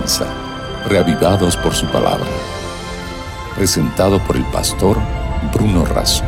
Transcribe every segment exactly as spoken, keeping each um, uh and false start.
comienza, Reavivados por su palabra. Presentado por el pastor Bruno Razo.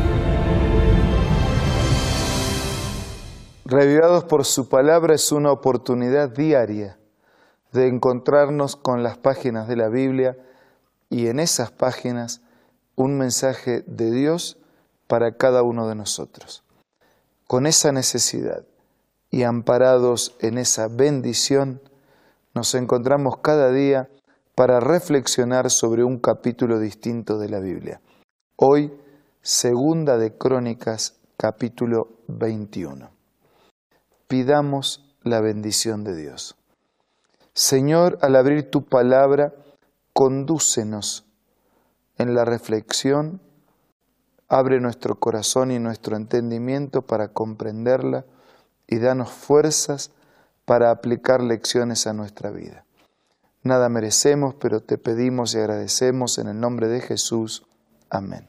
Reavivados por su palabra es una oportunidad diaria de encontrarnos con las páginas de la Biblia y en esas páginas un mensaje de Dios para cada uno de nosotros. Con esa necesidad y amparados en esa bendición, nos encontramos cada día para reflexionar sobre un capítulo distinto de la Biblia. Hoy, Segunda de Crónicas, capítulo veintiuno. Pidamos la bendición de Dios. Señor, al abrir tu palabra, condúcenos en la reflexión, abre nuestro corazón y nuestro entendimiento para comprenderla y danos fuerzas para aplicar lecciones a nuestra vida. Nada merecemos, pero te pedimos y agradecemos en el nombre de Jesús. Amén.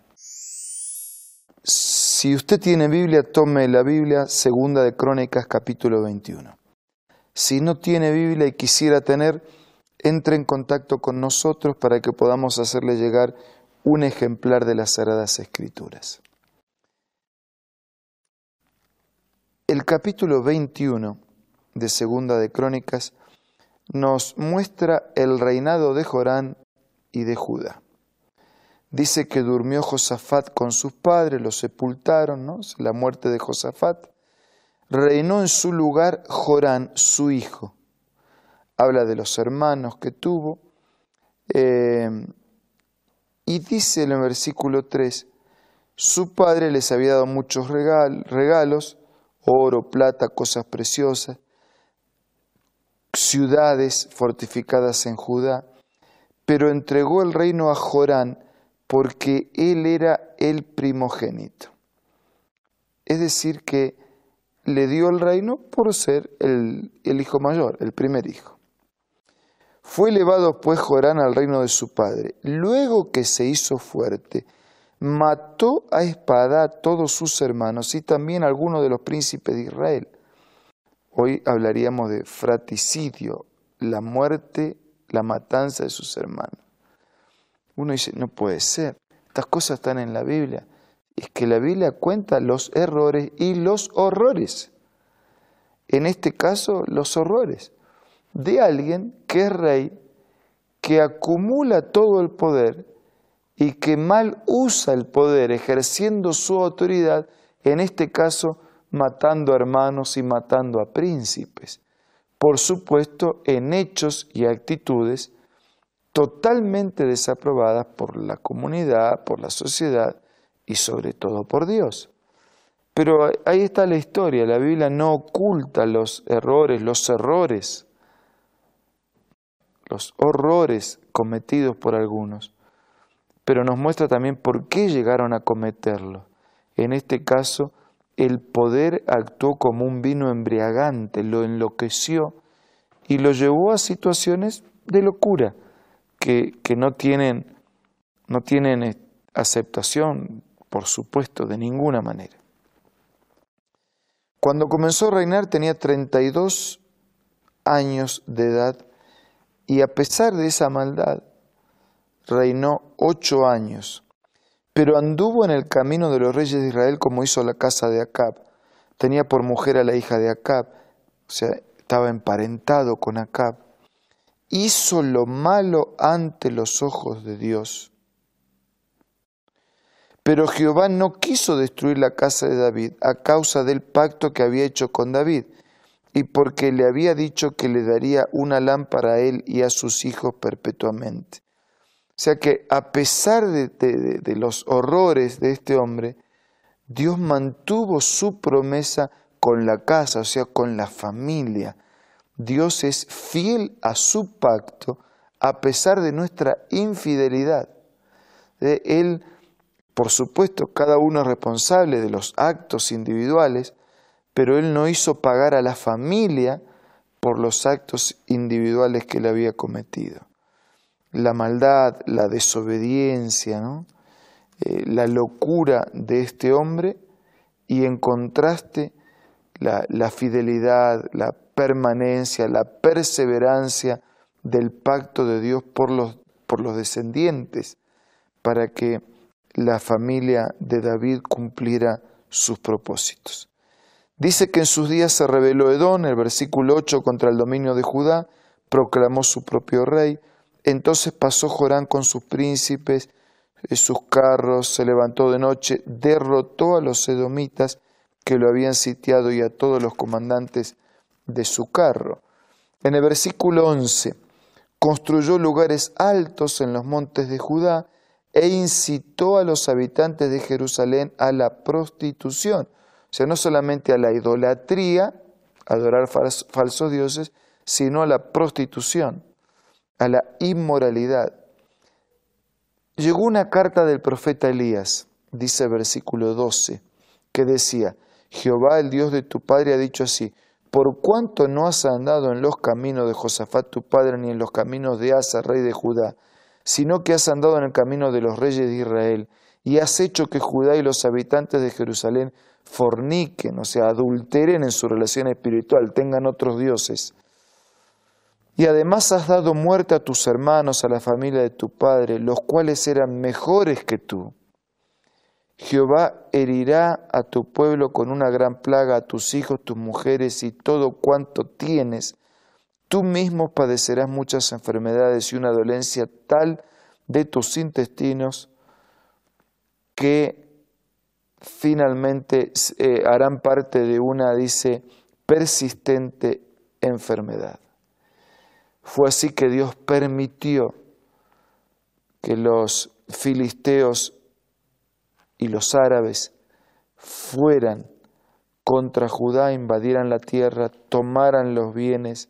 Si usted tiene Biblia, tome la Biblia, Segunda de Crónicas, capítulo veintiuno. Si no tiene Biblia y quisiera tener, entre en contacto con nosotros para que podamos hacerle llegar un ejemplar de las Sagradas Escrituras. El capítulo veintiuno de Segunda de Crónicas nos muestra el reinado de Jorán y de Judá. Dice que durmió Josafat con sus padres, lo sepultaron, ¿no? La muerte de Josafat. Reinó en su lugar Jorán, su hijo. Habla de los hermanos que tuvo. Eh, y dice en el versículo tres, su padre les había dado muchos regal, regalos, oro, plata, cosas preciosas, ciudades fortificadas en Judá, pero entregó el reino a Jorán porque él era el primogénito. Es decir, que le dio el reino por ser el, el hijo mayor, el primer hijo. Fue elevado pues Jorán al reino de su padre. Luego que se hizo fuerte, mató a espada a todos sus hermanos y también a algunos de los príncipes de Israel. Hoy hablaríamos de fratricidio, la muerte, la matanza de sus hermanos. Uno dice, no puede ser, estas cosas están en la Biblia. Es que la Biblia cuenta los errores y los horrores. En este caso, los horrores de alguien que es rey, que acumula todo el poder y que mal usa el poder ejerciendo su autoridad, en este caso matando a hermanos y matando a príncipes. Por supuesto, en hechos y actitudes totalmente desaprobadas por la comunidad, por la sociedad y sobre todo por Dios. Pero ahí está la historia, la Biblia no oculta los errores, los errores, los horrores cometidos por algunos, pero nos muestra también por qué llegaron a cometerlos. En este caso, el poder actuó como un vino embriagante, lo enloqueció y lo llevó a situaciones de locura que, que no tienen, no tienen aceptación, por supuesto, de ninguna manera. Cuando comenzó a reinar tenía treinta y dos años de edad y a pesar de esa maldad reinó ocho años. Pero anduvo en el camino de los reyes de Israel como hizo la casa de Acab. Tenía por mujer a la hija de Acab, o sea, estaba emparentado con Acab. Hizo lo malo ante los ojos de Dios. Pero Jehová no quiso destruir la casa de David a causa del pacto que había hecho con David y porque le había dicho que le daría una lámpara a él y a sus hijos perpetuamente. O sea que a pesar de, de, de los horrores de este hombre, Dios mantuvo su promesa con la casa, o sea, con la familia. Dios es fiel a su pacto a pesar de nuestra infidelidad. Él, por supuesto, cada uno es responsable de los actos individuales, pero Él no hizo pagar a la familia por los actos individuales que Él había cometido. La maldad, la desobediencia, ¿no? eh, la locura de este hombre y en contraste la, la fidelidad, la permanencia, la perseverancia del pacto de Dios por los, por los descendientes, para que la familia de David cumpliera sus propósitos. Dice que en sus días se rebeló Edom, el versículo ocho, contra el dominio de Judá, proclamó su propio rey. Entonces pasó Jorán con sus príncipes, sus carros, se levantó de noche, derrotó a los edomitas que lo habían sitiado y a todos los comandantes de su carro. En el versículo once, construyó lugares altos en los montes de Judá e incitó a los habitantes de Jerusalén a la prostitución. O sea, no solamente a la idolatría, adorar falsos dioses, sino a la prostitución, a la inmoralidad. Llegó una carta del profeta Elías, dice el versículo doce, que decía: Jehová, el Dios de tu padre, ha dicho así: por cuanto no has andado en los caminos de Josafat tu padre, ni en los caminos de Asa, rey de Judá, sino que has andado en el camino de los reyes de Israel, y has hecho que Judá y los habitantes de Jerusalén forniquen, o sea, adulteren en su relación espiritual, tengan otros dioses. Y además has dado muerte a tus hermanos, a la familia de tu padre, los cuales eran mejores que tú. Jehová herirá a tu pueblo con una gran plaga, a tus hijos, tus mujeres y todo cuanto tienes. Tú mismo padecerás muchas enfermedades y una dolencia tal de tus intestinos que finalmente eh, harán parte de una, dice, persistente enfermedad. Fue así que Dios permitió que los filisteos y los árabes fueran contra Judá, invadieran la tierra, tomaran los bienes.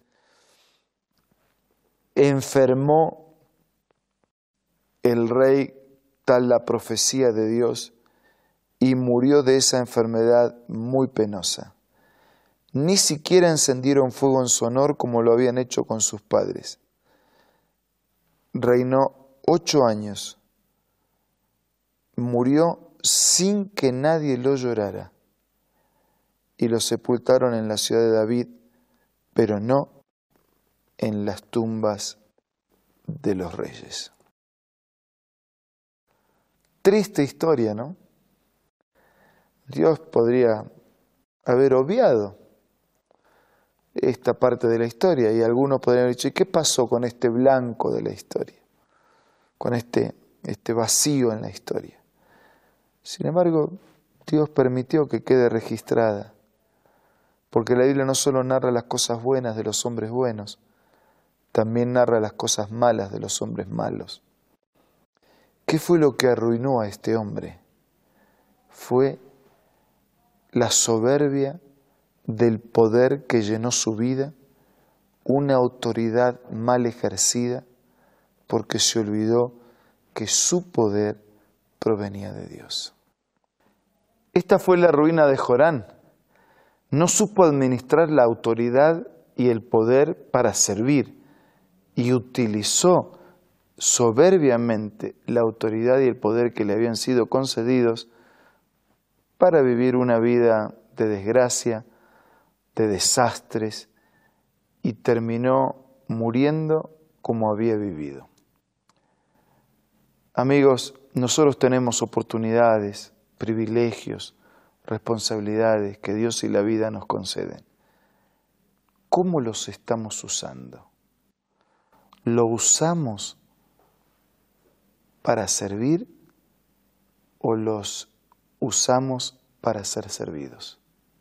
Enfermó el rey, tal la profecía de Dios, y murió de esa enfermedad muy penosa. Ni siquiera encendieron fuego en su honor como lo habían hecho con sus padres. Reinó ocho años. Murió sin que nadie lo llorara. Y lo sepultaron en la ciudad de David, pero no en las tumbas de los reyes. Triste historia, ¿no? Dios podría haber obviado esta parte de la historia y algunos podrían haber dicho: ¿y qué pasó con este blanco de la historia? Con este, este vacío en la historia. Sin embargo, Dios permitió que quede registrada, porque la Biblia no solo narra las cosas buenas de los hombres buenos, también narra las cosas malas de los hombres malos. ¿Qué fue lo que arruinó a este hombre? Fue la soberbia del poder que llenó su vida, una autoridad mal ejercida, porque se olvidó que su poder provenía de Dios. Esta fue la ruina de Jorán. No supo administrar la autoridad y el poder para servir, y utilizó soberbiamente la autoridad y el poder que le habían sido concedidos para vivir una vida de desgracia, de desastres, y terminó muriendo como había vivido. Amigos, nosotros tenemos oportunidades, privilegios, responsabilidades que Dios y la vida nos conceden. ¿Cómo los estamos usando? ¿Lo usamos para servir o los usamos para ser servidos?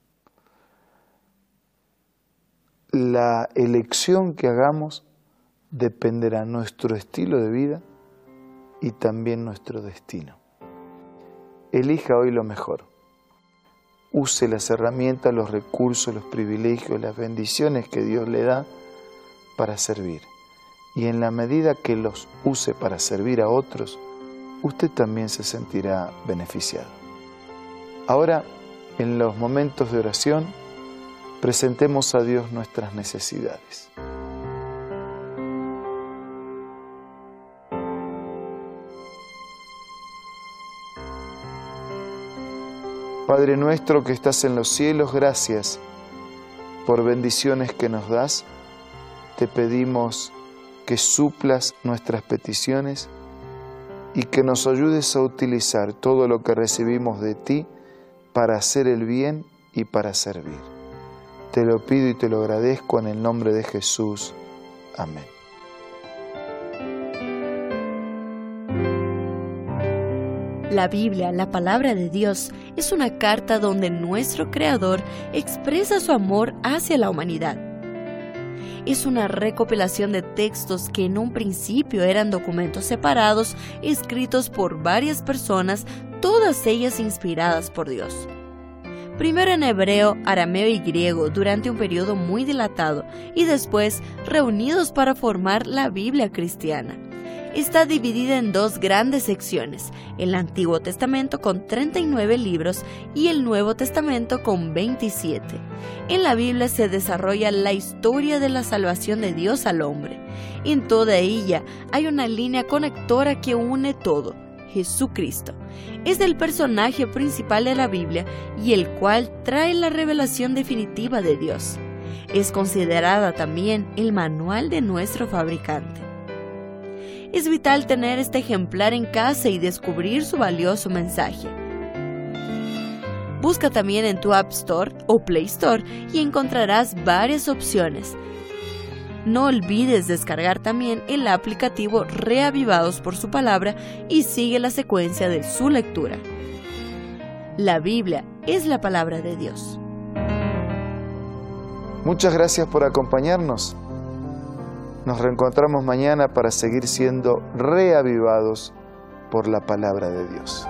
La elección que hagamos dependerá de nuestro estilo de vida y también nuestro destino. Elija hoy lo mejor. Use las herramientas, los recursos, los privilegios, las bendiciones que Dios le da para servir. Y en la medida que los use para servir a otros, usted también se sentirá beneficiado. Ahora, en los momentos de oración, presentemos a Dios nuestras necesidades. Padre nuestro que estás en los cielos, gracias por bendiciones que nos das. Te pedimos que suplas nuestras peticiones y que nos ayudes a utilizar todo lo que recibimos de ti para hacer el bien y para servir. Te lo pido y te lo agradezco en el nombre de Jesús. Amén. La Biblia, la palabra de Dios, es una carta donde nuestro Creador expresa su amor hacia la humanidad. Es una recopilación de textos que en un principio eran documentos separados, escritos por varias personas, todas ellas inspiradas por Dios. Primero en hebreo, arameo y griego durante un periodo muy dilatado y después reunidos para formar la Biblia cristiana. Está dividida en dos grandes secciones, el Antiguo Testamento con treinta y nueve libros y el Nuevo Testamento con veintisiete. En la Biblia se desarrolla la historia de la salvación de Dios al hombre. En toda ella hay una línea conectora que une todo, Jesucristo. Es el personaje principal de la Biblia y el cual trae la revelación definitiva de Dios. Es considerada también el manual de nuestro fabricante. Es vital tener este ejemplar en casa y descubrir su valioso mensaje. Busca también en tu App Store o Play Store y encontrarás varias opciones. No olvides descargar también el aplicativo Reavivados por su palabra y sigue la secuencia de su lectura. La Biblia es la palabra de Dios. Muchas gracias por acompañarnos. Nos reencontramos mañana para seguir siendo reavivados por la palabra de Dios.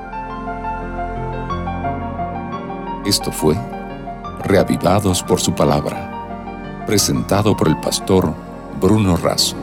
Esto fue Reavivados por su palabra, presentado por el pastor Bruno Razo.